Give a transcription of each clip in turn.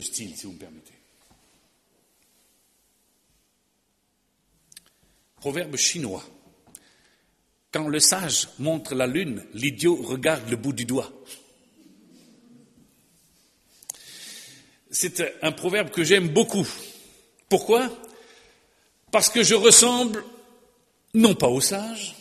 style, si vous me permettez. Proverbe chinois. Quand le sage montre la lune, l'idiot regarde le bout du doigt. C'est un proverbe que j'aime beaucoup. Pourquoi ? Parce que je ressemble non pas au sage,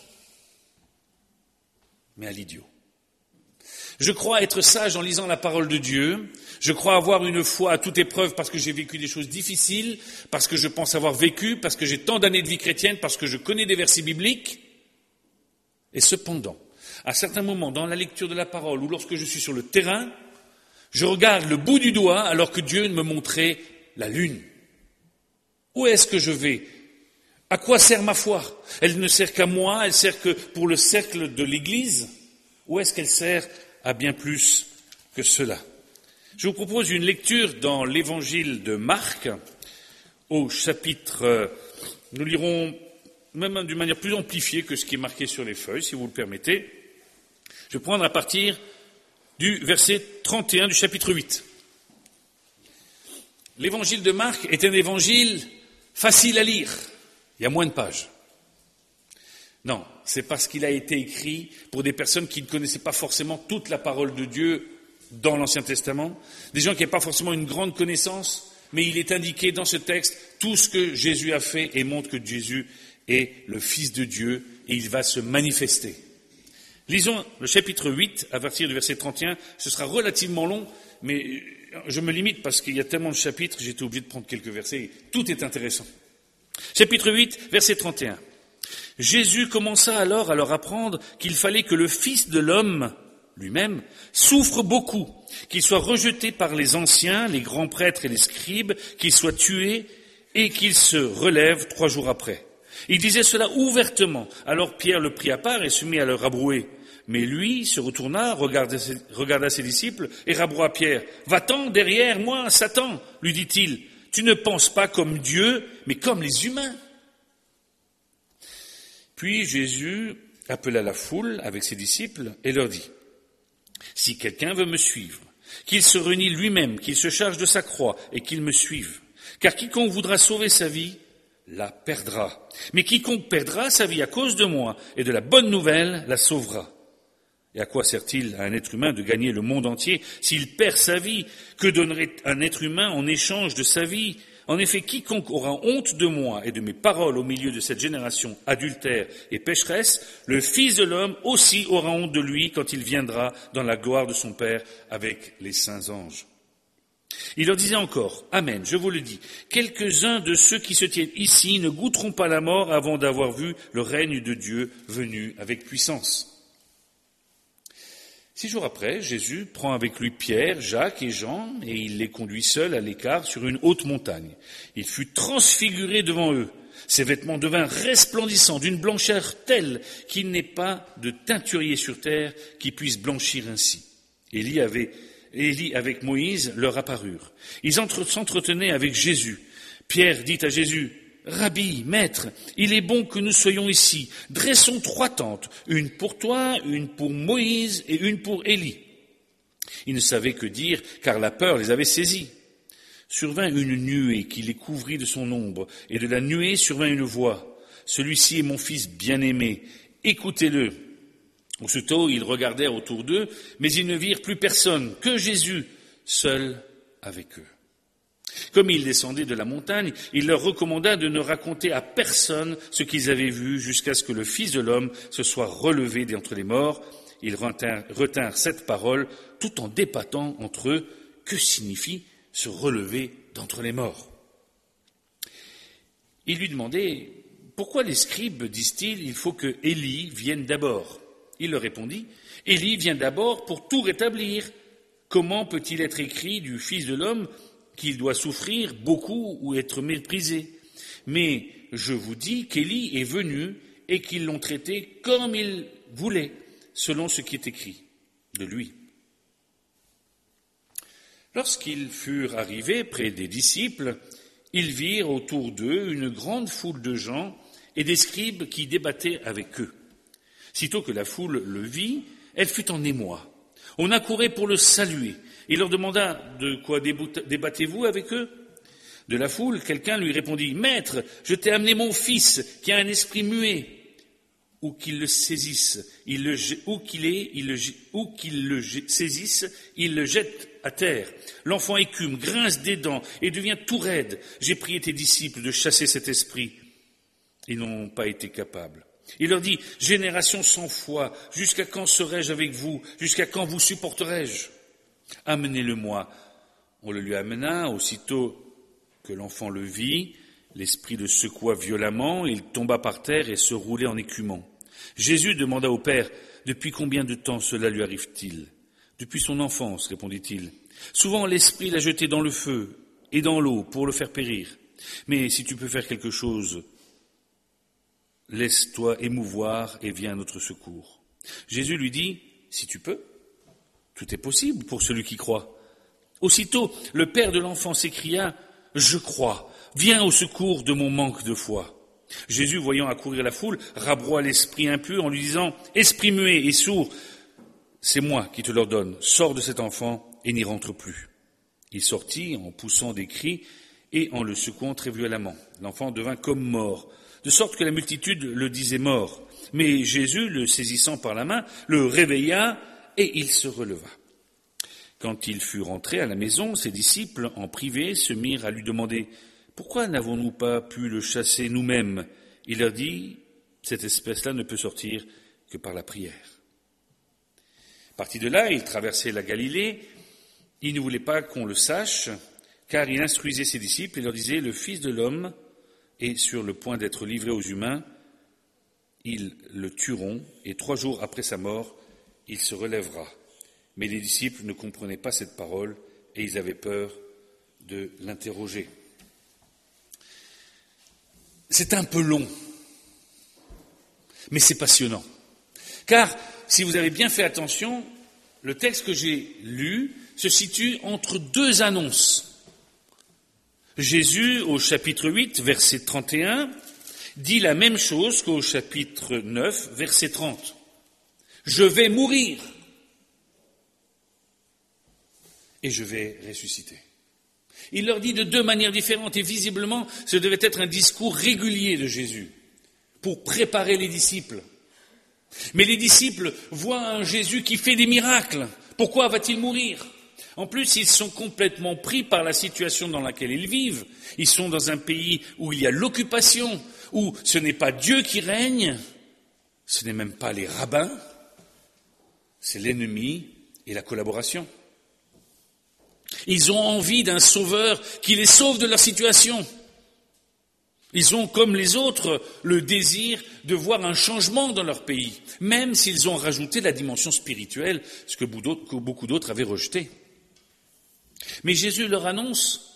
mais à l'idiot. Je crois être sage en lisant la parole de Dieu. Je crois avoir une foi à toute épreuve parce que j'ai vécu des choses difficiles, parce que je pense avoir vécu, parce que j'ai tant d'années de vie chrétienne, parce que je connais des versets bibliques. Et cependant, à certains moments dans la lecture de la parole ou lorsque je suis sur le terrain, je regarde le bout du doigt alors que Dieu me montrait la lune. Où est-ce que je vais ? À quoi sert ma foi ? Elle ne sert qu'à moi, elle sert que pour le cercle de l'Église. Où est-ce qu'elle sert à bien plus que cela ? Je vous propose une lecture dans l'évangile de Marc, au chapitre, nous lirons même d'une manière plus amplifiée que ce qui est marqué sur les feuilles, si vous le permettez. Je vais prendre à partir du verset 31 du chapitre 8. L'évangile de Marc est un évangile facile à lire. Il y a moins de pages. Non, c'est parce qu'il a été écrit pour des personnes qui ne connaissaient pas forcément toute la parole de Dieu dans l'Ancien Testament, des gens qui n'avaient pas forcément une grande connaissance, mais il est indiqué dans ce texte tout ce que Jésus a fait et montre que Jésus est le Fils de Dieu et il va se manifester. Lisons le chapitre 8 à partir du verset 31, ce sera relativement long, mais je me limite parce qu'il y a tellement de chapitres, j'étais obligé de prendre quelques versets, tout est intéressant. Chapitre 8, verset 31. Jésus commença alors à leur apprendre qu'il fallait que le Fils de l'homme lui-même souffre beaucoup, qu'il soit rejeté par les anciens, les grands prêtres et les scribes, qu'il soit tué et qu'il se relève 3 jours après. Il disait cela ouvertement. Alors Pierre le prit à part et se mit à le rabrouer. Mais lui se retourna, regarda ses disciples et rabroua Pierre. « Va-t'en derrière moi, Satan !» lui dit-il. « Tu ne penses pas comme Dieu, mais comme les humains. » Puis Jésus appela la foule avec ses disciples et leur dit « Si quelqu'un veut me suivre, qu'il se renie lui-même, qu'il se charge de sa croix et qu'il me suive. Car quiconque voudra sauver sa vie, la perdra. Mais quiconque perdra sa vie à cause de moi et de la bonne nouvelle, la sauvera. Et à quoi sert-il à un être humain de gagner le monde entier s'il perd sa vie? Que donnerait un être humain en échange de sa vie? En effet, quiconque aura honte de moi et de mes paroles au milieu de cette génération adultère et pécheresse, le Fils de l'homme aussi aura honte de lui quand il viendra dans la gloire de son Père avec les saints anges. » Il leur disait encore, « Amen, je vous le dis, quelques-uns de ceux qui se tiennent ici ne goûteront pas la mort avant d'avoir vu le règne de Dieu venu avec puissance. » 6 jours après, Jésus prend avec lui Pierre, Jacques et Jean, et il les conduit seuls à l'écart sur une haute montagne. Il fut transfiguré devant eux. Ses vêtements devinrent resplendissants d'une blancheur telle qu'il n'est pas de teinturier sur terre qui puisse blanchir ainsi. Élie avec Moïse leur apparurent. Ils s'entretenaient avec Jésus. Pierre dit à Jésus, « Rabbi, maître, il est bon que nous soyons ici. Dressons 3 tentes, une pour toi, une pour Moïse et une pour Élie. » Ils ne savaient que dire, car la peur les avait saisis. Survint une nuée qui les couvrit de son ombre, et de la nuée survint une voix. « Celui-ci est mon fils bien-aimé, écoutez-le. » Aussitôt, ils regardèrent autour d'eux, mais ils ne virent plus personne, que Jésus, seul avec eux. Comme ils descendaient de la montagne, il leur recommanda de ne raconter à personne ce qu'ils avaient vu jusqu'à ce que le Fils de l'homme se soit relevé d'entre les morts. Ils retinrent cette parole tout en débattant entre eux. Que signifie se relever d'entre les morts? Ils lui demandaient, pourquoi les scribes disent-ils, il faut que Élie vienne d'abord? Il leur répondit, Élie vient d'abord pour tout rétablir. Comment peut-il être écrit du Fils de l'homme qu'il doit souffrir beaucoup ou être méprisé? Mais je vous dis qu'Élie est venu et qu'ils l'ont traité comme il voulait, selon ce qui est écrit de lui. Lorsqu'ils furent arrivés près des disciples, ils virent autour d'eux une grande foule de gens et des scribes qui débattaient avec eux. Sitôt que la foule le vit, elle fut en émoi. On accourait pour le saluer, Il leur demanda de quoi débattez-vous avec eux? De la foule, quelqu'un lui répondit, Maître, je t'ai amené mon fils qui a un esprit muet. Ou qu'il le saisisse, où qu'il le saisisse, il le jette à terre. L'enfant écume, grince des dents et devient tout raide. J'ai prié tes disciples de chasser cet esprit. Ils n'ont pas été capables. Il leur dit, génération sans foi, jusqu'à quand serai-je avec vous? Jusqu'à quand vous supporterai-je? Amenez-le-moi. On le lui amena, aussitôt que l'enfant le vit, l'esprit le secoua violemment, il tomba par terre et se roulait en écumant. Jésus demanda au Père, depuis combien de temps cela lui arrive-t-il? Depuis son enfance, répondit-il. Souvent l'esprit l'a jeté dans le feu et dans l'eau pour le faire périr. Mais si tu peux faire quelque chose, laisse-toi émouvoir et viens à notre secours. Jésus lui dit, si tu peux, tout est possible pour celui qui croit. Aussitôt, le père de l'enfant s'écria, je crois, viens au secours de mon manque de foi. Jésus, voyant accourir la foule, rabroie l'esprit impur en lui disant, esprit muet et sourd, c'est moi qui te l'ordonne, sors de cet enfant et n'y rentre plus. Il sortit en poussant des cris et en le secouant très violemment. L'enfant devint comme mort, de sorte que la multitude le disait mort. Mais Jésus, le saisissant par la main, le réveilla et il se releva. Quand il fut rentré à la maison, ses disciples, en privé, se mirent à lui demander « Pourquoi n'avons-nous pas pu le chasser nous-mêmes » Il leur dit « Cette espèce-là ne peut sortir que par la prière. » Parti de là, il traversait la Galilée. Il ne voulait pas qu'on le sache, car il instruisait ses disciples et leur disait « Le Fils de l'homme est sur le point d'être livré aux humains. Ils le tueront, et 3 jours après sa mort, il se relèvera. » Mais les disciples ne comprenaient pas cette parole et ils avaient peur de l'interroger. C'est un peu long, mais c'est passionnant. Car, si vous avez bien fait attention, le texte que j'ai lu se situe entre 2 annonces. Jésus, au chapitre 8, verset 31, dit la même chose qu'au chapitre 9, verset 30. « Je vais mourir et je vais ressusciter. » Il leur dit de 2 manières différentes et visiblement, ce devait être un discours régulier de Jésus pour préparer les disciples. Mais les disciples voient un Jésus qui fait des miracles. Pourquoi va-t-il mourir? En plus, ils sont complètement pris par la situation dans laquelle ils vivent. Ils sont dans un pays où il y a l'occupation, où ce n'est pas Dieu qui règne, ce n'est même pas les rabbins, c'est l'ennemi et la collaboration. Ils ont envie d'un sauveur qui les sauve de leur situation. Ils ont, comme les autres, le désir de voir un changement dans leur pays, même s'ils ont rajouté la dimension spirituelle, ce que beaucoup d'autres avaient rejeté. Mais Jésus leur annonce,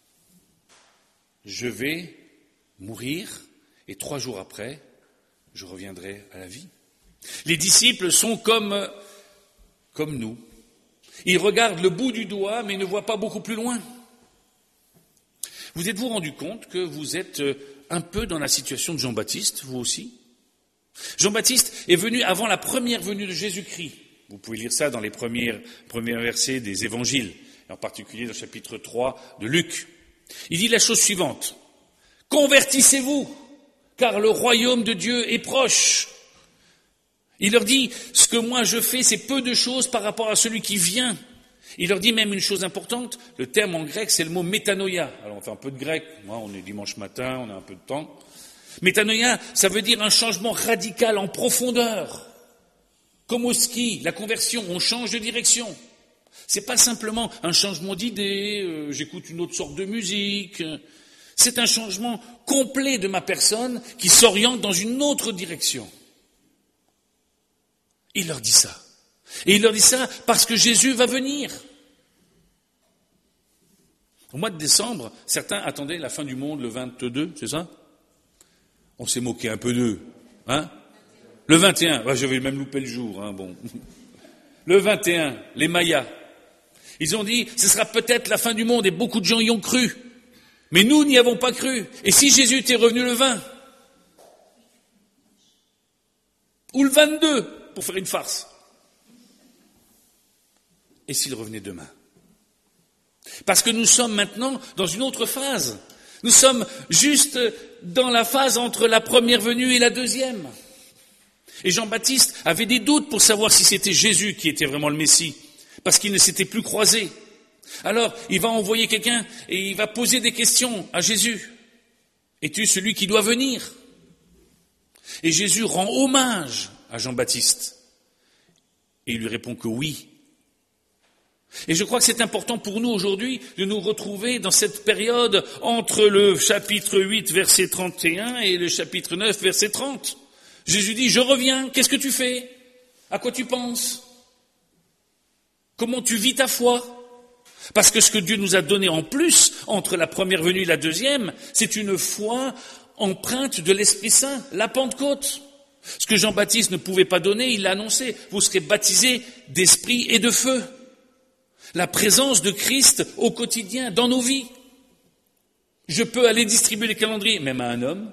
je vais mourir et 3 jours après, je reviendrai à la vie. Les disciples sont comme nous. Ils regardent le bout du doigt, mais ne voient pas beaucoup plus loin. Vous êtes-vous rendu compte que vous êtes un peu dans la situation de Jean-Baptiste, vous aussi? Jean-Baptiste est venu avant la première venue de Jésus-Christ. Vous pouvez lire ça dans les premiers versets des évangiles, en particulier dans le chapitre 3 de Luc. Il dit la chose suivante. « Convertissez-vous, car le royaume de Dieu est proche. » Il leur dit, ce que moi je fais, c'est peu de choses par rapport à celui qui vient. Il leur dit même une chose importante, le terme en grec, c'est le mot métanoïa. Alors on fait un peu de grec, moi on est dimanche matin, on a un peu de temps. Métanoïa, ça veut dire un changement radical en profondeur. Comme au ski, la conversion, on change de direction. C'est pas simplement un changement d'idée, j'écoute une autre sorte de musique. C'est un changement complet de ma personne qui s'oriente dans une autre direction. Il leur dit ça. Et il leur dit ça parce que Jésus va venir. Au mois de décembre, certains attendaient la fin du monde le 22, c'est ça? On s'est moqué un peu d'eux. Hein? Le 21, j'avais même loupé le jour. Hein, bon. Le 21, les Mayas. Ils ont dit, ce sera peut-être la fin du monde et beaucoup de gens y ont cru. Mais nous n'y avons pas cru. Et si Jésus était revenu le 20? Ou le 22? Pour faire une farce. Et s'il revenait demain? Parce que nous sommes maintenant dans une autre phase. Nous sommes juste dans la phase entre la première venue et la deuxième. Et Jean-Baptiste avait des doutes pour savoir si c'était Jésus qui était vraiment le Messie, parce qu'il ne s'était plus croisé. Alors, il va envoyer quelqu'un et il va poser des questions à Jésus. Es-tu celui qui doit venir? Et Jésus rend hommage à Jean-Baptiste. Et il lui répond que oui. Et je crois que c'est important pour nous aujourd'hui de nous retrouver dans cette période entre le chapitre 8, verset 31 et le chapitre 9, verset 30. Jésus dit, je reviens, qu'est-ce que tu fais? À quoi tu penses? Comment tu vis ta foi? Parce que ce que Dieu nous a donné en plus, entre la première venue et la deuxième, c'est une foi empreinte de l'Esprit Saint, la Pentecôte. Ce que Jean-Baptiste ne pouvait pas donner, il l'a annoncé, vous serez baptisés d'esprit et de feu. La présence de Christ au quotidien, dans nos vies. Je peux aller distribuer les calendriers, même à un homme,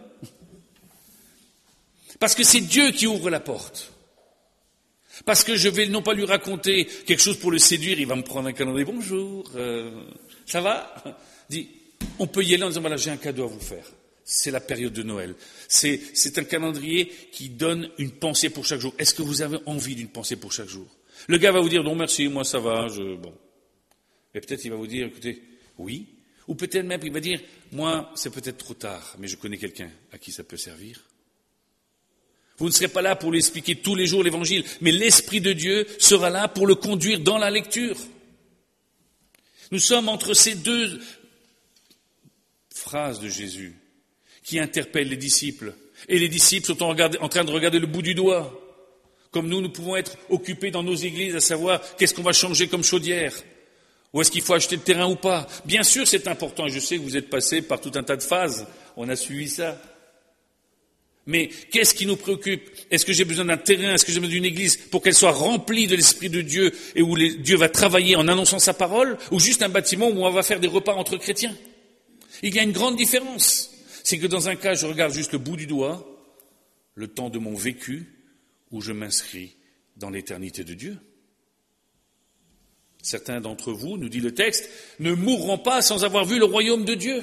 parce que c'est Dieu qui ouvre la porte. Parce que je vais non pas lui raconter quelque chose pour le séduire, il va me prendre un calendrier, bonjour, ça va? Dit, on peut y aller en disant, voilà, j'ai un cadeau à vous faire. C'est la période de Noël. C'est un calendrier qui donne une pensée pour chaque jour. Est-ce que vous avez envie d'une pensée pour chaque jour? Le gars va vous dire, non merci, moi ça va, bon. Et peut-être il va vous dire, écoutez, oui. Ou peut-être même il va dire, moi c'est peut-être trop tard, mais je connais quelqu'un à qui ça peut servir. Vous ne serez pas là pour lui expliquer tous les jours l'évangile, mais l'Esprit de Dieu sera là pour le conduire dans la lecture. Nous sommes entre ces deux phrases de Jésus qui interpellent les disciples. Et les disciples sont en train de regarder le bout du doigt. Comme nous pouvons être occupés dans nos églises à savoir qu'est-ce qu'on va changer comme chaudière. Ou est-ce qu'il faut acheter le terrain ou pas? Bien sûr, c'est important. Et je sais que vous êtes passés par tout un tas de phases. On a suivi ça. Mais qu'est-ce qui nous préoccupe? Est-ce que j'ai besoin d'un terrain? Est-ce que j'ai besoin d'une église pour qu'elle soit remplie de l'Esprit de Dieu et où Dieu va travailler en annonçant sa parole? Ou juste un bâtiment où on va faire des repas entre chrétiens? Il y a une grande différence. C'est que dans un cas, je regarde juste le bout du doigt, le temps de mon vécu, où je m'inscris dans l'éternité de Dieu. Certains d'entre vous, nous dit le texte, ne mourront pas sans avoir vu le royaume de Dieu.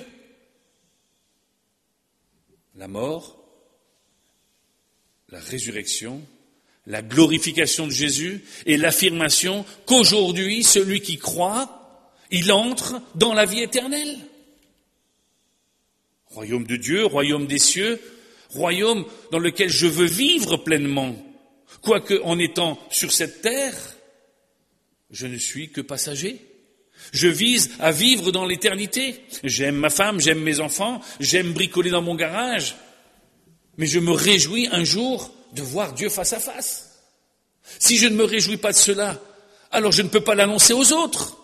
La mort, la résurrection, la glorification de Jésus et l'affirmation qu'aujourd'hui, celui qui croit, il entre dans la vie éternelle. Royaume de Dieu, royaume des cieux, royaume dans lequel je veux vivre pleinement. Quoique en étant sur cette terre, je ne suis que passager. Je vise à vivre dans l'éternité. J'aime ma femme, j'aime mes enfants, j'aime bricoler dans mon garage. Mais je me réjouis un jour de voir Dieu face à face. Si je ne me réjouis pas de cela, alors je ne peux pas l'annoncer aux autres.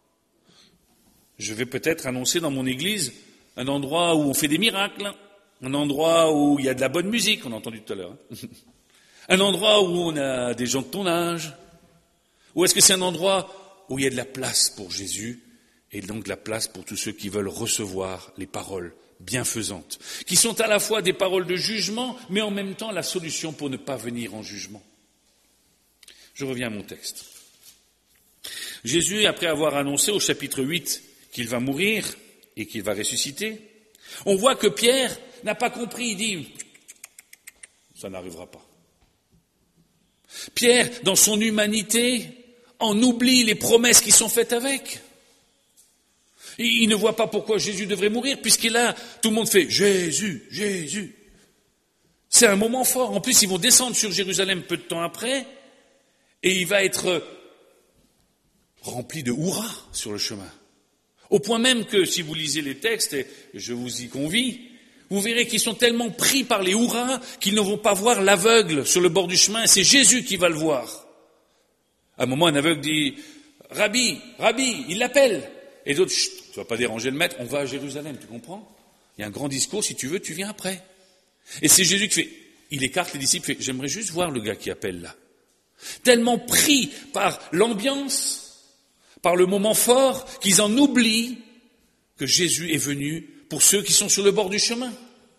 Je vais peut-être annoncer dans mon église un endroit où on fait des miracles, un endroit où il y a de la bonne musique, on a entendu tout à l'heure, un endroit où on a des gens de ton âge, ou est-ce que c'est un endroit où il y a de la place pour Jésus et donc de la place pour tous ceux qui veulent recevoir les paroles bienfaisantes, qui sont à la fois des paroles de jugement, mais en même temps la solution pour ne pas venir en jugement. Je reviens à mon texte. Jésus, après avoir annoncé au chapitre 8 qu'il va mourir et qu'il va ressusciter, on voit que Pierre n'a pas compris, il dit « ça n'arrivera pas ». Pierre, dans son humanité, en oublie les promesses qui sont faites avec. Il ne voit pas pourquoi Jésus devrait mourir, puisqu'il a, tout le monde fait « Jésus, Jésus ». C'est un moment fort. En plus, ils vont descendre sur Jérusalem peu de temps après, et il va être rempli de hurrah sur le chemin. Au point même que, si vous lisez les textes, et je vous y convie, vous verrez qu'ils sont tellement pris par les hurrahs qu'ils ne vont pas voir l'aveugle sur le bord du chemin, et c'est Jésus qui va le voir. À un moment, un aveugle dit « Rabbi, Rabbi », il l'appelle. Et d'autres, « Chut, tu ne vas pas déranger le maître, on va à Jérusalem, tu comprends? Il y a un grand discours, si tu veux, tu viens après. » Et c'est Jésus qui fait, il écarte les disciples, fait « J'aimerais juste voir le gars qui appelle là. » Tellement pris par l'ambiance, par le moment fort, qu'ils en oublient que Jésus est venu pour ceux qui sont sur le bord du chemin.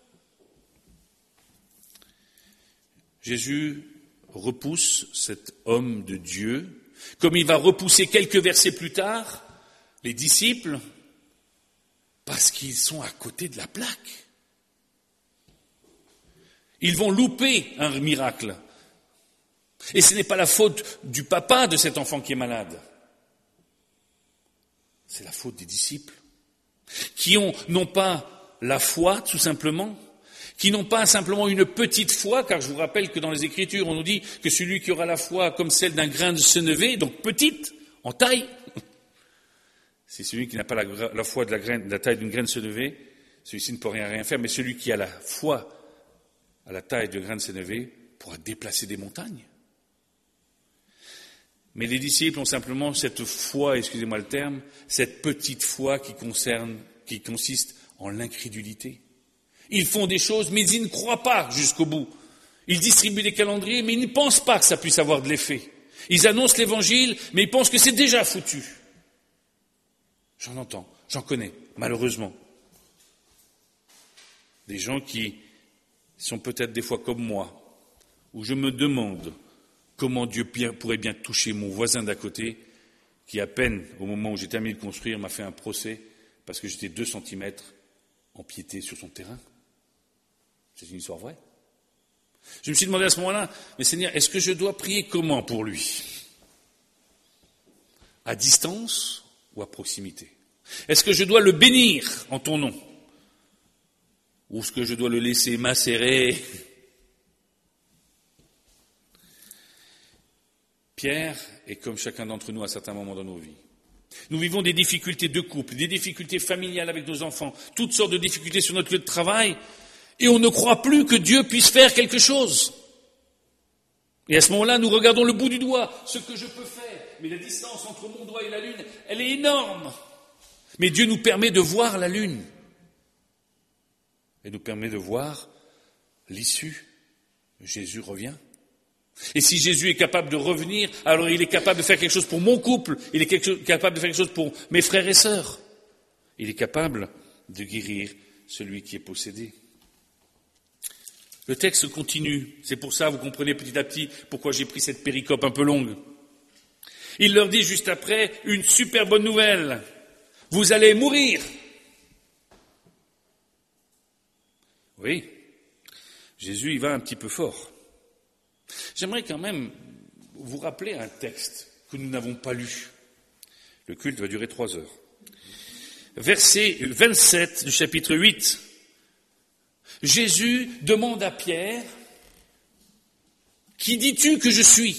Jésus repousse cet homme de Dieu, comme il va repousser quelques versets plus tard les disciples parce qu'ils sont à côté de la plaque. Ils vont louper un miracle. Et ce n'est pas la faute du papa de cet enfant qui est malade. C'est la faute des disciples qui ont non pas la foi tout simplement, qui n'ont pas simplement une petite foi, car je vous rappelle que dans les Écritures on nous dit que celui qui aura la foi comme celle d'un grain de sénévé, donc petite, en taille, c'est celui qui n'a pas la foi de la taille d'une graine de sénévé, celui-ci ne peut rien faire, mais celui qui a la foi à la taille de grain de sénévé pourra déplacer des montagnes. Mais les disciples ont simplement cette foi, excusez-moi le terme, cette petite foi qui consiste en l'incrédulité. Ils font des choses, mais ils ne croient pas jusqu'au bout. Ils distribuent des calendriers, mais ils ne pensent pas que ça puisse avoir de l'effet. Ils annoncent l'évangile, mais ils pensent que c'est déjà foutu. J'en entends, j'en connais, malheureusement. Des gens qui sont peut-être des fois comme moi, où je me demande comment Dieu pourrait bien toucher mon voisin d'à côté, qui à peine, au moment où j'ai terminé de construire, m'a fait un procès parce que j'étais 2 centimètres empiété sur son terrain. C'est une histoire vraie. Je me suis demandé à ce moment-là, mais Seigneur, est-ce que je dois prier comment pour lui? À distance ou à proximité? Est-ce que je dois le bénir en ton nom? Ou est-ce que je dois le laisser macérer? Pierre est comme chacun d'entre nous à certains moments dans nos vies. Nous vivons des difficultés de couple, des difficultés familiales avec nos enfants, toutes sortes de difficultés sur notre lieu de travail, et on ne croit plus que Dieu puisse faire quelque chose. Et à ce moment-là, nous regardons le bout du doigt, ce que je peux faire, mais la distance entre mon doigt et la lune, elle est énorme. Mais Dieu nous permet de voir la lune, et nous permet de voir l'issue. Jésus revient. Et si Jésus est capable de revenir, alors il est capable de faire quelque chose pour mon couple, il est capable de faire quelque chose pour mes frères et sœurs. Il est capable de guérir celui qui est possédé. Le texte continue, c'est pour ça, vous comprenez petit à petit pourquoi j'ai pris cette péricope un peu longue. Il leur dit juste après une super bonne nouvelle. Vous allez mourir. Oui, Jésus, il va un petit peu fort. J'aimerais quand même vous rappeler un texte que nous n'avons pas lu. Le culte va durer 3 heures. Verset 27 du chapitre 8. Jésus demande à Pierre, « Qui dis-tu que je suis ?»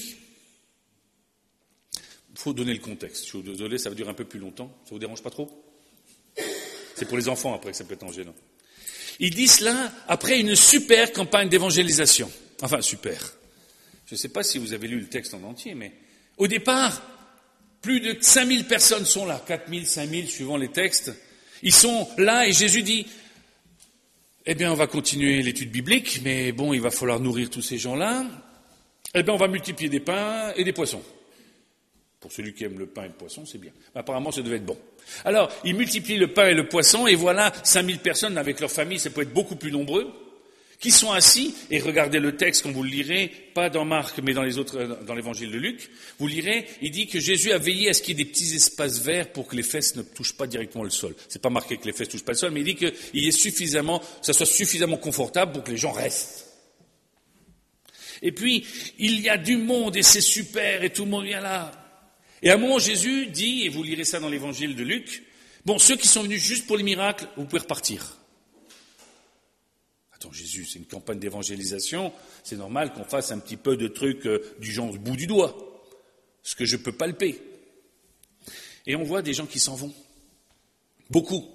Il faut donner le contexte. Je suis désolé, ça va durer un peu plus longtemps. Ça vous dérange pas trop? C'est pour les enfants après que ça peut être gênant. Il dit cela après une super campagne d'évangélisation. Enfin, super. Je ne sais pas si vous avez lu le texte en entier, mais au départ, plus de 5000 personnes sont là, 4000, 5000, suivant les textes. Ils sont là et Jésus dit, eh bien, on va continuer l'étude biblique, mais bon, il va falloir nourrir tous ces gens-là. Eh bien, on va multiplier des pains et des poissons. Pour celui qui aime le pain et le poisson, c'est bien. Apparemment, ça devait être bon. Alors, il multiplie le pain et le poisson, et voilà 5000 personnes avec leur famille, ça peut être beaucoup plus nombreux, qui sont assis, et regardez le texte quand vous le lirez, pas dans Marc, mais dans l'évangile de Luc, vous lirez, il dit que Jésus a veillé à ce qu'il y ait des petits espaces verts pour que les fesses ne touchent pas directement le sol. C'est pas marqué que les fesses ne touchent pas le sol, mais il dit que ça soit suffisamment confortable pour que les gens restent. Et puis, il y a du monde, et c'est super, et tout le monde vient là. Et à un moment, Jésus dit, et vous lirez ça dans l'évangile de Luc, bon, ceux qui sont venus juste pour les miracles, vous pouvez repartir. Attends, Jésus, c'est une campagne d'évangélisation, c'est normal qu'on fasse un petit peu de trucs du genre du bout du doigt, ce que je peux palper. Et on voit des gens qui s'en vont. Beaucoup.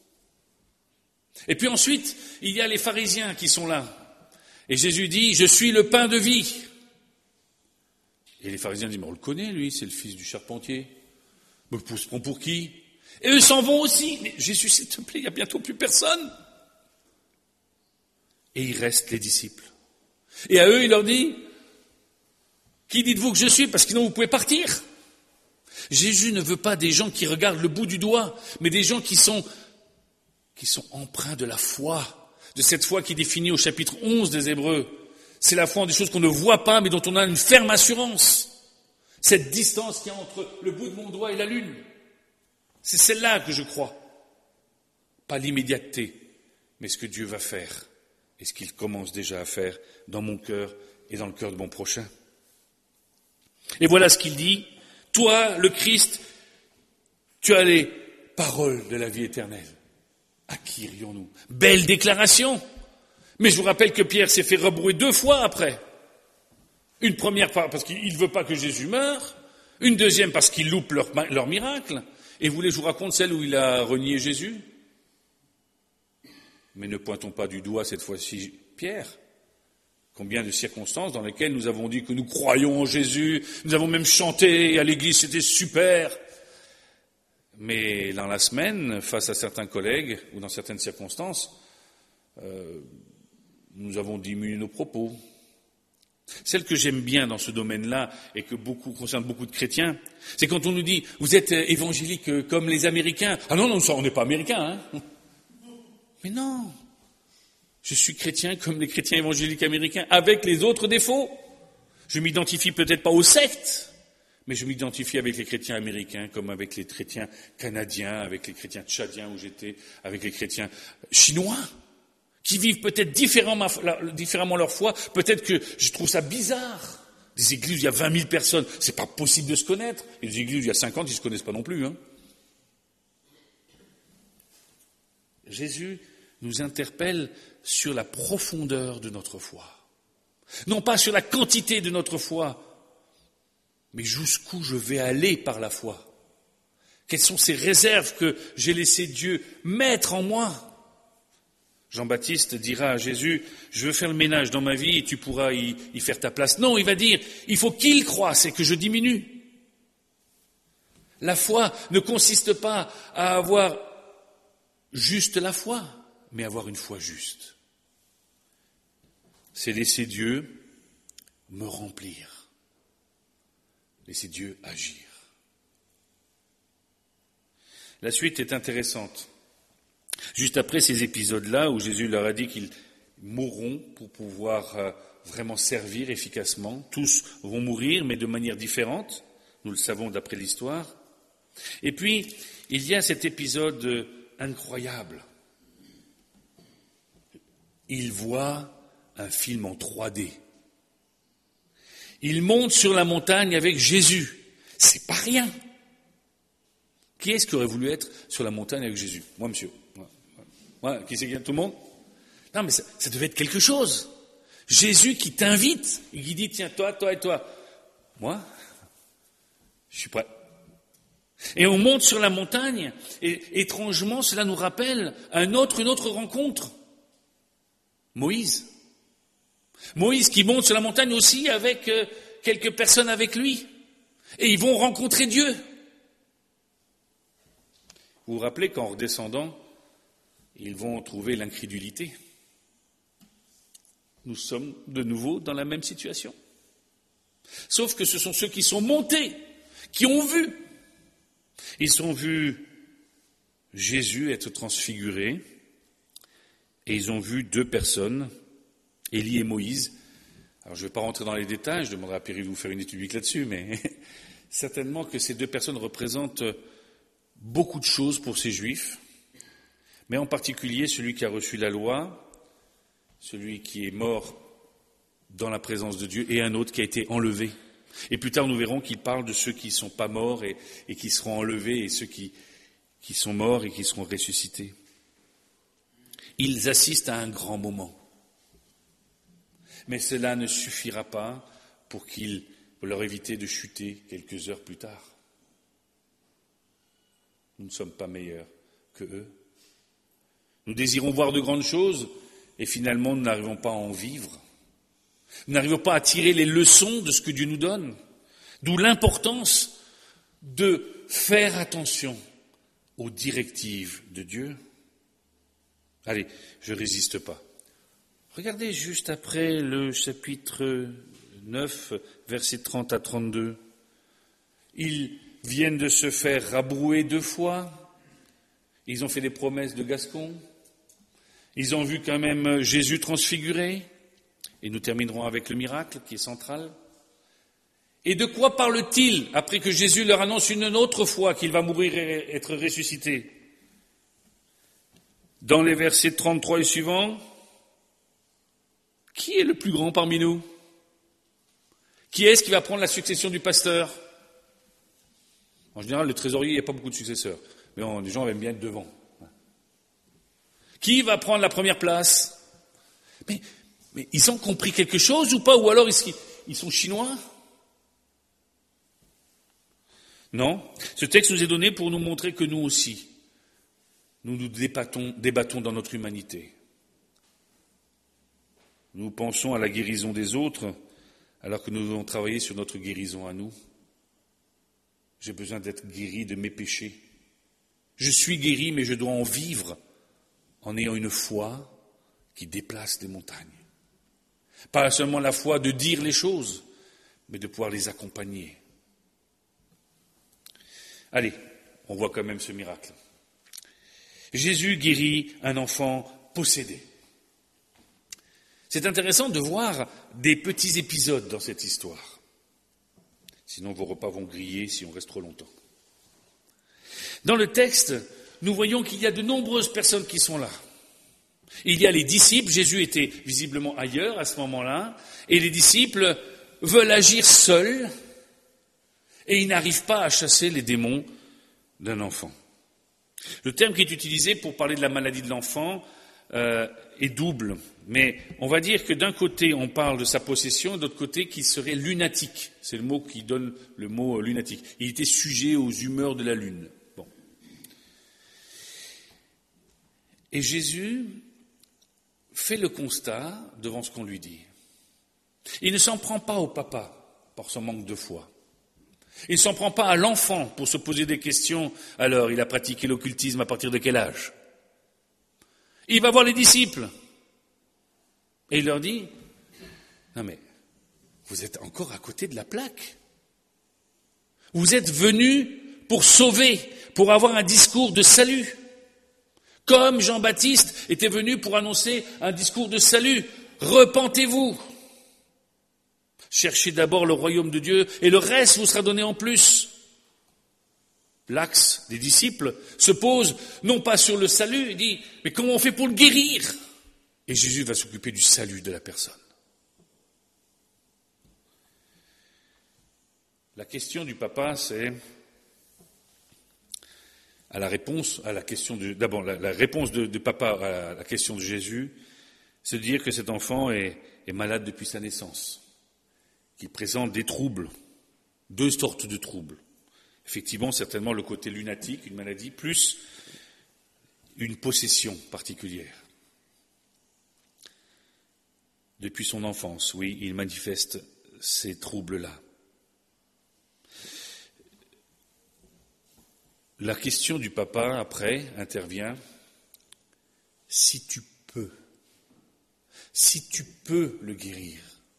Et puis ensuite, il y a les pharisiens qui sont là. Et Jésus dit, je suis le pain de vie. Et les pharisiens disent, mais on le connaît, lui, c'est le fils du charpentier. Mais on se prend pour qui? Et eux s'en vont aussi. Mais Jésus, s'il te plaît, il n'y a bientôt plus personne. Et il reste les disciples. Et à eux, il leur dit, qui dites-vous que je suis? Parce que sinon, vous pouvez partir. Jésus ne veut pas des gens qui regardent le bout du doigt, mais des gens qui sont empreints de la foi, de cette foi qui est définie au chapitre 11 des Hébreux. C'est la foi en des choses qu'on ne voit pas, mais dont on a une ferme assurance. Cette distance qu'il y a entre le bout de mon doigt et la lune. C'est celle-là que je crois. Pas l'immédiateté, mais ce que Dieu va faire et ce qu'il commence déjà à faire dans mon cœur et dans le cœur de mon prochain. Et voilà ce qu'il dit. Toi, le Christ, tu as les paroles de la vie éternelle. À qui irions-nous? Belle déclaration. Mais je vous rappelle que Pierre s'est fait rebrouer 2 fois après. Une première part parce qu'il ne veut pas que Jésus meure. Une deuxième parce qu'il loupe leur miracle. Et vous voulez que je vous raconte celle où il a renié Jésus? Mais ne pointons pas du doigt cette fois-ci Pierre. Combien de circonstances dans lesquelles nous avons dit que nous croyons en Jésus, nous avons même chanté à l'église, c'était super. Mais dans la semaine, face à certains collègues, ou dans certaines circonstances, nous avons diminué nos propos. Celle que j'aime bien dans ce domaine-là, et que concerne beaucoup de chrétiens, c'est quand on nous dit « vous êtes évangélique comme les Américains ». Ah non, on n'est pas Américains, hein. Mais non, je suis chrétien comme les chrétiens évangéliques américains, avec les autres défauts. Je m'identifie peut-être pas aux sectes, mais je m'identifie avec les chrétiens américains, comme avec les chrétiens canadiens, avec les chrétiens tchadiens où j'étais, avec les chrétiens chinois, qui vivent peut-être différemment leur foi. Peut-être que je trouve ça bizarre. Des églises où il y a 20 000 personnes, c'est pas possible de se connaître. Et des églises où il y a 50, ils se connaissent pas non plus, hein. Jésus nous interpelle sur la profondeur de notre foi. Non pas sur la quantité de notre foi, mais jusqu'où je vais aller par la foi. Quelles sont ces réserves que j'ai laissé Dieu mettre en moi? Jean-Baptiste dira à Jésus, je veux faire le ménage dans ma vie et tu pourras y faire ta place. Non, il va dire, il faut qu'il croisse et que je diminue. La foi ne consiste pas à avoir juste la foi, mais avoir une foi juste. C'est laisser Dieu me remplir, laisser Dieu agir. La suite est intéressante. Juste après ces épisodes-là, où Jésus leur a dit qu'ils mourront pour pouvoir vraiment servir efficacement, tous vont mourir, mais de manière différente, nous le savons d'après l'histoire. Et puis, il y a cet épisode incroyable. Il voit un film en 3D. Il monte sur la montagne avec Jésus. C'est pas rien. Qui est-ce qui aurait voulu être sur la montagne avec Jésus? Moi, monsieur. Moi, qui c'est qui? Tout le monde? Non, mais ça devait être quelque chose. Jésus qui t'invite et qui dit, tiens, toi et toi. Moi, je suis prêt. Et on monte sur la montagne, et étrangement, cela nous rappelle une autre rencontre. Moïse. Moïse qui monte sur la montagne aussi avec quelques personnes avec lui. Et ils vont rencontrer Dieu. Vous vous rappelez qu'en redescendant, ils vont trouver l'incrédulité. Nous sommes de nouveau dans la même situation. Sauf que ce sont ceux qui sont montés, qui ont vu. Ils ont vu Jésus être transfiguré et ils ont vu 2 personnes, Élie et Moïse. Alors je ne vais pas rentrer dans les détails, je demanderai à Pierre de vous faire une étude biblique là-dessus, mais certainement que ces 2 personnes représentent beaucoup de choses pour ces Juifs, mais en particulier celui qui a reçu la loi, celui qui est mort dans la présence de Dieu, et un autre qui a été enlevé. Et plus tard, nous verrons qu'il parle de ceux qui ne sont pas morts et qui seront enlevés, et ceux qui sont morts et qui seront ressuscités. Ils assistent à un grand moment. Mais cela ne suffira pas pour leur éviter de chuter quelques heures plus tard. Nous ne sommes pas meilleurs que eux. Nous désirons voir de grandes choses et finalement nous n'arrivons pas à en vivre. Nous n'arrivons pas à tirer les leçons de ce que Dieu nous donne. D'où l'importance de faire attention aux directives de Dieu. Allez, je ne résiste pas. Regardez juste après le chapitre 9, versets 30 à 32. Ils viennent de se faire rabrouer 2 fois. Ils ont fait des promesses de Gascon. Ils ont vu quand même Jésus transfiguré. Et nous terminerons avec le miracle qui est central. Et de quoi parle-t-il après que Jésus leur annonce une autre fois qu'il va mourir et être ressuscité? Dans les versets 33 et suivants, qui est le plus grand parmi nous? Qui est-ce qui va prendre la succession du pasteur? En général, le trésorier, il n'y a pas beaucoup de successeurs. Mais les gens aiment bien être devant. Qui va prendre la première place? Mais ils ont compris quelque chose ou pas? Ou alors ils sont chinois? Non. Ce texte nous est donné pour nous montrer que nous aussi, nous débattons dans notre humanité. Nous pensons à la guérison des autres, alors que nous devons travailler sur notre guérison à nous. J'ai besoin d'être guéri de mes péchés. Je suis guéri, mais je dois en vivre en ayant une foi qui déplace des montagnes. Pas seulement la foi de dire les choses, mais de pouvoir les accompagner. Allez, on voit quand même ce miracle. Jésus guérit un enfant possédé. C'est intéressant de voir des petits épisodes dans cette histoire. Sinon, vos repas vont griller si on reste trop longtemps. Dans le texte, nous voyons qu'il y a de nombreuses personnes qui sont là. Il y a les disciples, Jésus était visiblement ailleurs à ce moment-là, et les disciples veulent agir seuls, et ils n'arrivent pas à chasser les démons d'un enfant. Le terme qui est utilisé pour parler de la maladie de l'enfant est double, mais on va dire que d'un côté on parle de sa possession, et de l'autre côté qu'il serait lunatique. C'est le mot qui donne le mot lunatique. Il était sujet aux humeurs de la lune. Bon. Et Jésus fait le constat devant ce qu'on lui dit. Il ne s'en prend pas au papa par son manque de foi. Il ne s'en prend pas à l'enfant pour se poser des questions. Alors, il a pratiqué l'occultisme à partir de quel âge? Il va voir les disciples. Et il leur dit, non mais, vous êtes encore à côté de la plaque. Vous êtes venus pour sauver, pour avoir un discours de salut. Comme Jean-Baptiste était venu pour annoncer un discours de salut. Repentez-vous. Cherchez d'abord le royaume de Dieu et le reste vous sera donné en plus. L'axe des disciples se pose non pas sur le salut, il dit, mais comment on fait pour le guérir? Et Jésus va s'occuper du salut de la personne. La question du papa, c'est la réponse de papa à la question de Jésus, c'est de dire que cet enfant est malade depuis sa naissance, qu'il présente des troubles, deux sortes de troubles. Effectivement, certainement le côté lunatique, une maladie, plus une possession particulière. Depuis son enfance, oui, il manifeste ces troubles-là. La question du papa, après, intervient, si tu peux le guérir.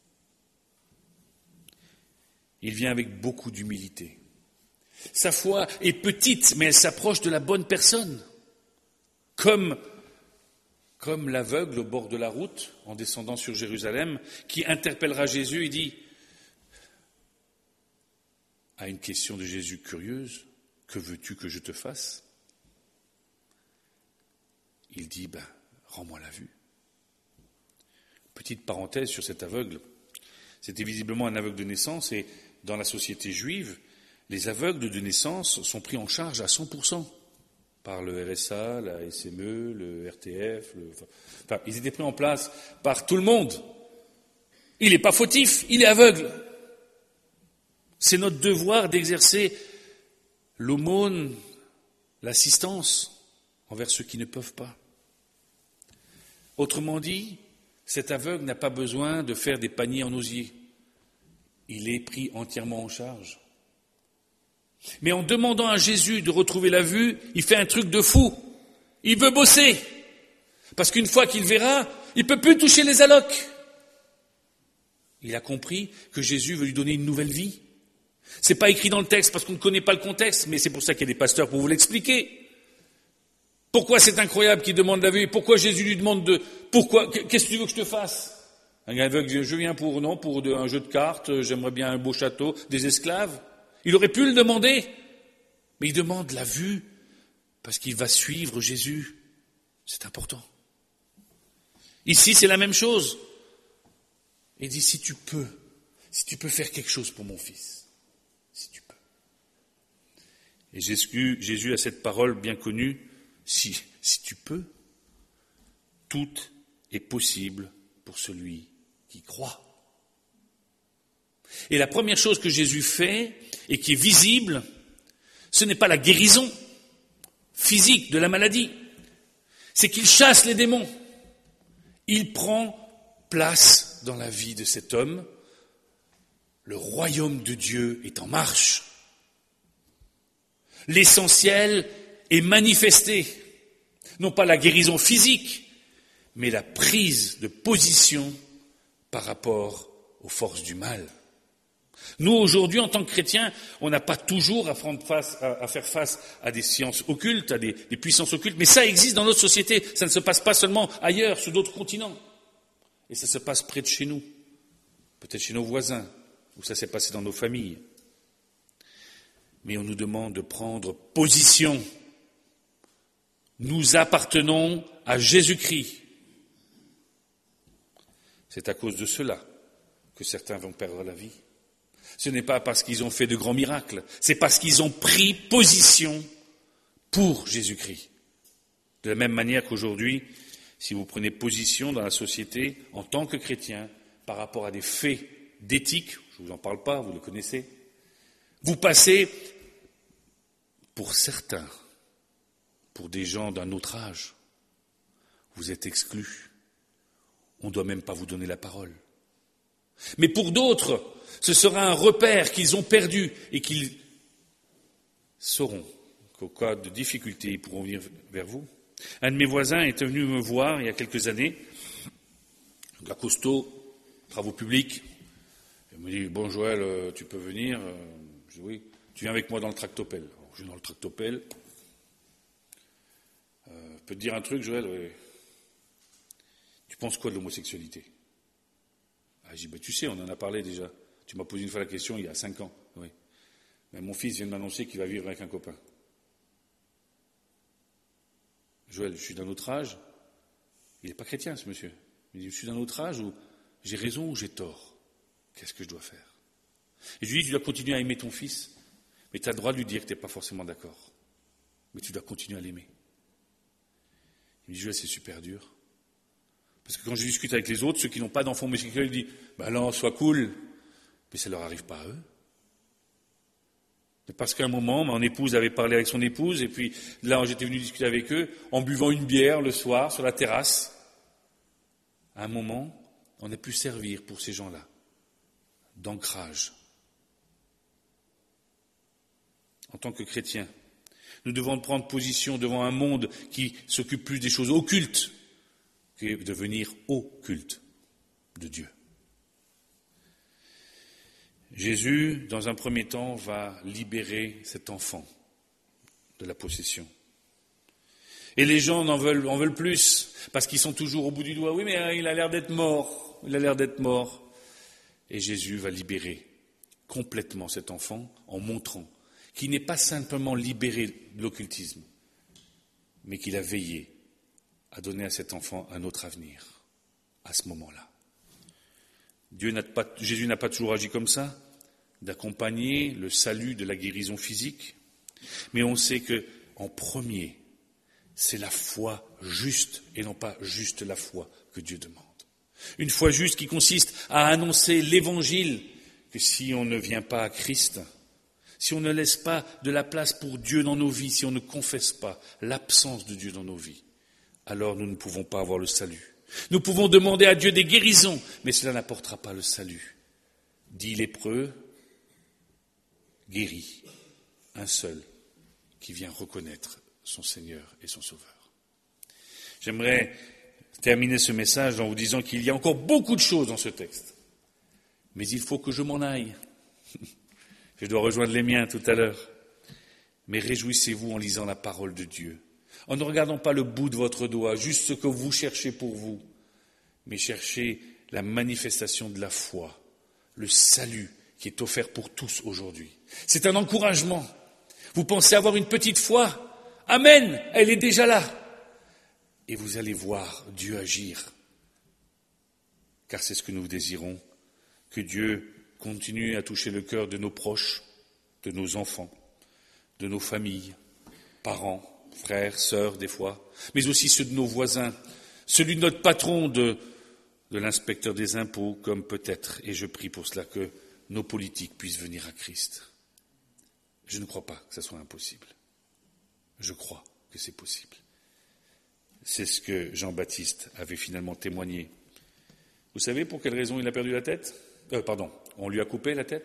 Il vient avec beaucoup d'humilité. Sa foi est petite, mais elle s'approche de la bonne personne. Comme l'aveugle au bord de la route, en descendant sur Jérusalem, qui interpellera Jésus et dit, à une question de Jésus curieuse, que veux-tu que je te fasse? Il dit, rends-moi la vue. Petite parenthèse sur cet aveugle. C'était visiblement un aveugle de naissance et dans la société juive, les aveugles de naissance sont pris en charge à 100% par le RSA, la SME, le RTF. Ils étaient pris en place par tout le monde. Il n'est pas fautif, il est aveugle. C'est notre devoir d'exercer l'aumône, l'assistance envers ceux qui ne peuvent pas. Autrement dit, cet aveugle n'a pas besoin de faire des paniers en osier. Il est pris entièrement en charge. Mais en demandant à Jésus de retrouver la vue, il fait un truc de fou. Il veut bosser. Parce qu'une fois qu'il verra, il ne peut plus toucher les allocs. Il a compris que Jésus veut lui donner une nouvelle vie. C'est pas écrit dans le texte parce qu'on ne connaît pas le contexte, mais c'est pour ça qu'il y a des pasteurs pour vous l'expliquer. Pourquoi c'est incroyable qu'il demande la vue? Pourquoi Jésus lui demande pourquoi? Qu'est-ce que tu veux que je te fasse? Un aveugle dit, je viens pour un jeu de cartes, j'aimerais bien un beau château, des esclaves. Il aurait pu le demander, mais il demande la vue parce qu'il va suivre Jésus. C'est important. Ici, c'est la même chose. Il dit, si tu peux faire quelque chose pour mon fils, si tu peux. Et Jésus a cette parole bien connue, si tu peux, tout est possible pour celui qui croit. Et la première chose que Jésus fait, et qui est visible, ce n'est pas la guérison physique de la maladie, c'est qu'il chasse les démons. Il prend place dans la vie de cet homme. Le royaume de Dieu est en marche. L'essentiel est manifesté. Non pas la guérison physique, mais la prise de position par rapport aux forces du mal. Nous, aujourd'hui, en tant que chrétiens, on n'a pas toujours à faire face à des sciences occultes, à des puissances occultes, mais ça existe dans notre société. Ça ne se passe pas seulement ailleurs, sur d'autres continents. Et ça se passe près de chez nous, peut-être chez nos voisins, ou ça s'est passé dans nos familles. Mais on nous demande de prendre position. Nous appartenons à Jésus-Christ. C'est à cause de cela que certains vont perdre la vie. Ce n'est pas parce qu'ils ont fait de grands miracles, c'est parce qu'ils ont pris position pour Jésus-Christ. De la même manière qu'aujourd'hui, si vous prenez position dans la société en tant que chrétien par rapport à des faits d'éthique, je ne vous en parle pas, vous le connaissez, vous passez pour certains, pour des gens d'un autre âge, vous êtes exclus. On ne doit même pas vous donner la parole. Mais pour d'autres, ce sera un repère qu'ils ont perdu et qu'ils sauront qu'au cas de difficulté, ils pourront venir vers vous. Un de mes voisins est venu me voir il y a quelques années, un gars costaud, travaux publics. Il me dit, bon Joël, tu peux venir? Je dis oui, tu viens avec moi dans le tractopelle. Alors, je vais dans le tractopelle. Je peux te dire un truc, Joël? Oui. Tu penses quoi de l'homosexualité? Je dis, tu sais, on en a parlé déjà. Tu m'as posé une fois la question il y a 5 ans. Oui. Mais mon fils vient de m'annoncer qu'il va vivre avec un copain. Joël, je suis d'un autre âge. Il n'est pas chrétien, ce monsieur. Il dit, je suis d'un autre âge où j'ai raison ou j'ai tort. Qu'est-ce que je dois faire? Et je lui dis, tu dois continuer à aimer ton fils, mais tu as le droit de lui dire que tu n'es pas forcément d'accord. Mais tu dois continuer à l'aimer. Il me dit, Joël, c'est super dur. Parce que quand je discute avec les autres, ceux qui n'ont pas d'enfants homosexuels, ils disent, non, sois cool. Mais ça ne leur arrive pas à eux. Parce qu'à un moment, mon épouse avait parlé avec son épouse, et puis là, j'étais venu discuter avec eux, en buvant une bière le soir, sur la terrasse. À un moment, on a pu servir pour ces gens-là d'ancrage. En tant que chrétiens, nous devons prendre position devant un monde qui s'occupe plus des choses occultes que de venir au culte de Dieu. Jésus, dans un premier temps, va libérer cet enfant de la possession. Et les gens en veulent plus, parce qu'ils sont toujours au bout du doigt. Oui, mais il a l'air d'être mort. Il a l'air d'être mort. Et Jésus va libérer complètement cet enfant en montrant qu'il n'est pas simplement libéré de l'occultisme, mais qu'il a veillé à donner à cet enfant un autre avenir, à ce moment-là. Jésus n'a pas toujours agi comme ça, d'accompagner le salut de la guérison physique, mais on sait que, en premier, c'est la foi juste et non pas juste la foi que Dieu demande. Une foi juste qui consiste à annoncer l'évangile, que si on ne vient pas à Christ, si on ne laisse pas de la place pour Dieu dans nos vies, si on ne confesse pas l'absence de Dieu dans nos vies, alors nous ne pouvons pas avoir le salut. Nous pouvons demander à Dieu des guérisons, mais cela n'apportera pas le salut. 10 lépreux, guéris, un seul qui vient reconnaître son Seigneur et son Sauveur. J'aimerais terminer ce message en vous disant qu'il y a encore beaucoup de choses dans ce texte, mais il faut que je m'en aille. Je dois rejoindre les miens tout à l'heure. Mais réjouissez-vous en lisant la parole de Dieu, en ne regardant pas le bout de votre doigt, juste ce que vous cherchez pour vous, mais cherchez la manifestation de la foi, le salut qui est offert pour tous aujourd'hui. C'est un encouragement. Vous pensez avoir une petite foi? Amen, elle est déjà là. Et vous allez voir Dieu agir. Car c'est ce que nous désirons, que Dieu continue à toucher le cœur de nos proches, de nos enfants, de nos familles, parents, frères, sœurs des fois, mais aussi ceux de nos voisins, celui de notre patron, de l'inspecteur des impôts, comme peut-être, et je prie pour cela, que nos politiques puissent venir à Christ. Je ne crois pas que ça soit impossible. Je crois que c'est possible. C'est ce que Jean-Baptiste avait finalement témoigné. Vous savez pour quelle raison il a perdu la tête ? On lui a coupé la tête ?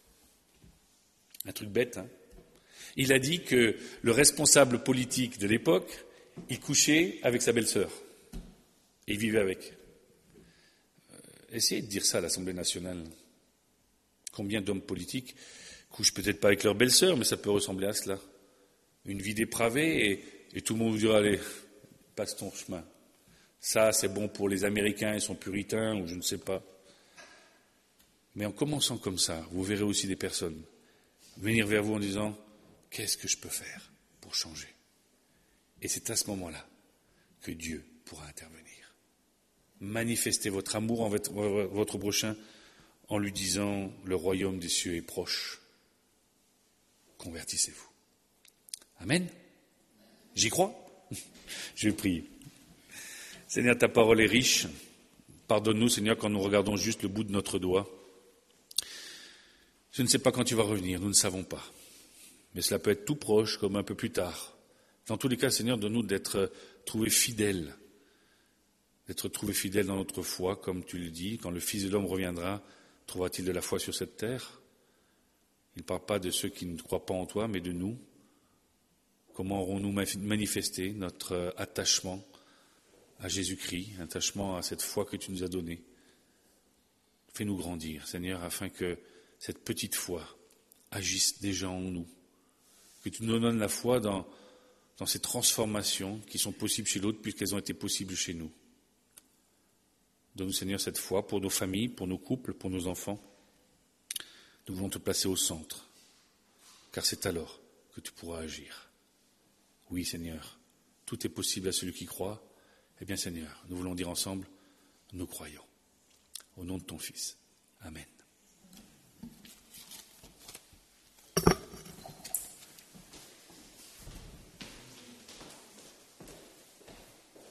Un truc bête, hein ? Il a dit que le responsable politique de l'époque, il couchait avec sa belle-sœur. Et il vivait avec. Essayez de dire ça à l'Assemblée nationale. Combien d'hommes politiques couchent peut-être pas avec leur belle-sœur, mais ça peut ressembler à cela. Une vie dépravée et tout le monde vous dira, allez, passe ton chemin. Ça, c'est bon pour les Américains, ils sont puritains, ou je ne sais pas. Mais en commençant comme ça, vous verrez aussi des personnes venir vers vous en disant, qu'est-ce que je peux faire pour changer ? Et c'est à ce moment-là que Dieu pourra intervenir. Manifestez votre amour envers votre prochain en lui disant, le royaume des cieux est proche. Convertissez-vous. Amen. J'y crois. Je vais prier. Seigneur, ta parole est riche. Pardonne-nous, Seigneur, quand nous regardons juste le bout de notre doigt. Je ne sais pas quand tu vas revenir, nous ne savons pas. Mais cela peut être tout proche, comme un peu plus tard. Dans tous les cas, Seigneur, donne-nous d'être trouvés fidèles. D'être trouvés fidèles dans notre foi, comme tu le dis. Quand le Fils de l'homme reviendra, trouvera-t-il de la foi sur cette terre ? Il ne parle pas de ceux qui ne croient pas en toi, mais de nous. Comment aurons-nous manifesté notre attachement à Jésus-Christ, attachement à cette foi que tu nous as donnée ? Fais-nous grandir, Seigneur, afin que cette petite foi agisse déjà en nous. Que tu nous donnes la foi dans ces transformations qui sont possibles chez l'autre puisqu'elles ont été possibles chez nous. Donne-nous, Seigneur, cette foi pour nos familles, pour nos couples, pour nos enfants. Nous voulons te placer au centre, car c'est alors que tu pourras agir. Oui, Seigneur, tout est possible à celui qui croit. Eh bien, Seigneur, nous voulons dire ensemble, nous croyons. Au nom de ton Fils. Amen.